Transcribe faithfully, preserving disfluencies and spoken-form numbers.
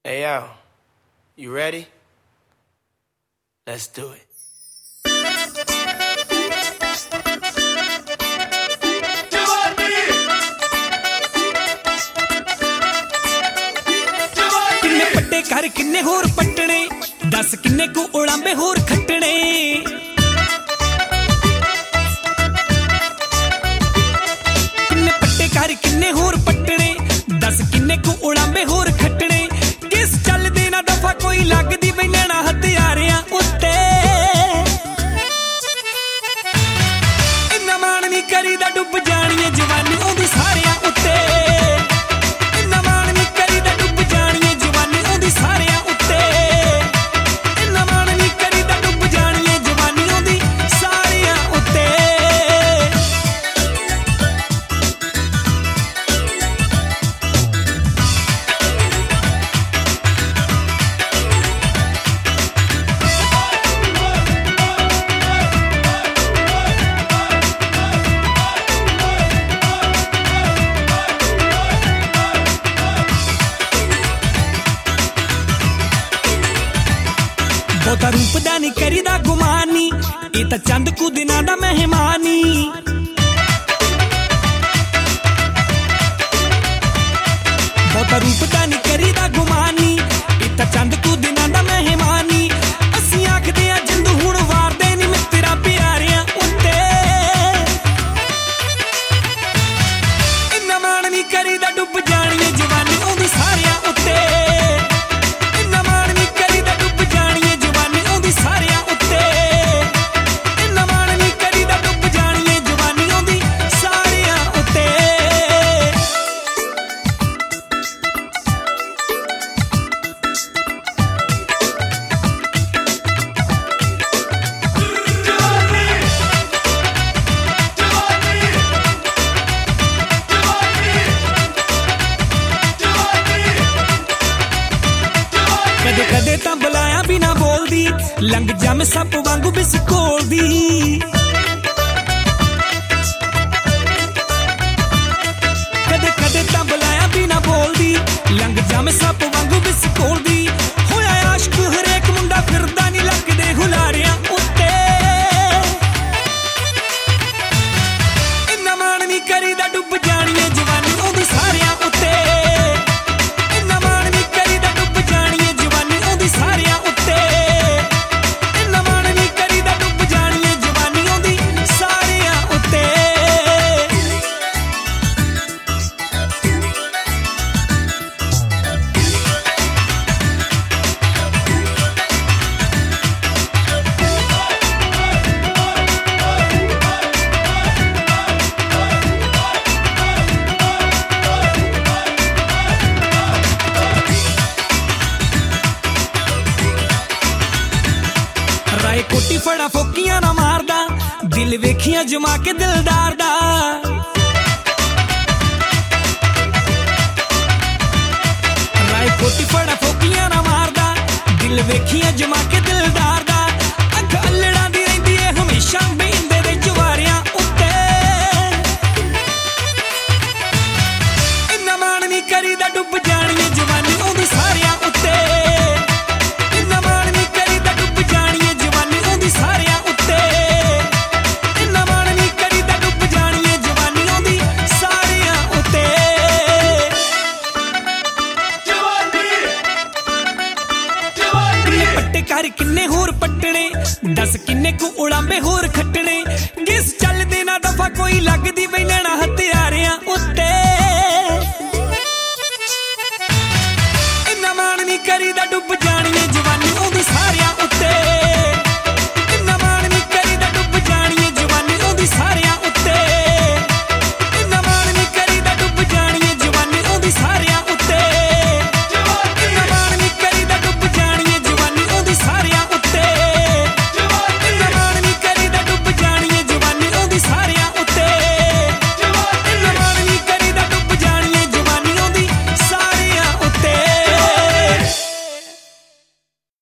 Hey, yo, you ready? Let's do it. किन्ने पट्टे कर किन्ने होर पट्टने दस किन्ने को उड़ांबे होर खट्टने किन्ने पट्टे कर किन्ने होर पट्टने दस किन्ने को उड़ांबे होर खट्टने किस चल देना दफा कोई लगदी बैठना हथियारियां उत्ते इन्ना मान नहीं करीदा डुब जानिए जवानी ओंदी सारियां उत्ते इन्ना मान नहीं करीदा डुब जानिए जवानी ओंदी सारियां उत्ते इन्ना मान नहीं करीदा डुब जानिए जवानी ओंदी सारियां उत्ते बहुता रूप दा नहीं करीदा गुमानी ये तां चंद कु दिनां दा मेहमानी बहुता रूप दा नहीं करीदा गुमानी ये तां चंद कु दिनां दा मेहमानी असीं आखदे आ जिंदू हुण वारदे नहीं मित्तरा प्यारियां उत्ते इन्ना मान नहीं करीदा डुब जानिए जवानी ओंदी सारियां उत्ते सारियां उत्ते इन्ना मान नहीं करीदा डुब जानिए जवानी ओंदी सारियां उत्ते कदे कदे तां बुलाया बिना बोलदी लंघ जम सप वांगू बिस कोलदी कदे कदे तां बुलाया बिना बोलदी लंघ जम सप वांगू बिस कोलदी होया आशिक हरेक मुंडा फिरदा नहीं लगदे हुलारियां उत्ते इन्ना मान नहीं करीदा डुब जानिए जवानी ओंदी सारियां उत्ते इन्ना मान नहीं करीदा डुब जानिए जवानी ओंदी सारियां उत्ते इन्ना मान नहीं करीदा डुब जानिए जवानी ओंदी सारियां उत्ते राय कोटी फड़ा फोकियां ना मारदा दिल वेखियां जमा के दिलदार दा राय कोटी फड़ा फोकियां ना मारदा दिल वेखियां जमा के दिलदार दा अख अल्लड़ा दी रहिंदी है हमेशा बेंदे दे जवारियां उत्ते इन्ना मान नहीं करीदा डुब जानिए जवानी ओंदी सारियां उत्ते इन्ना मान नहीं करीदा डुब जानिए जवानी ओंदी सारियां उत्ते इन्ना मान नहीं करीदा डुब जानिए जवानी ओंदी सारियां उत्ते किन्ने पट्टे कर किन्ने होर पट्टने दस किन्ने को उड़ांबे होर खट्टने किस चल देना दफा कोई लगदी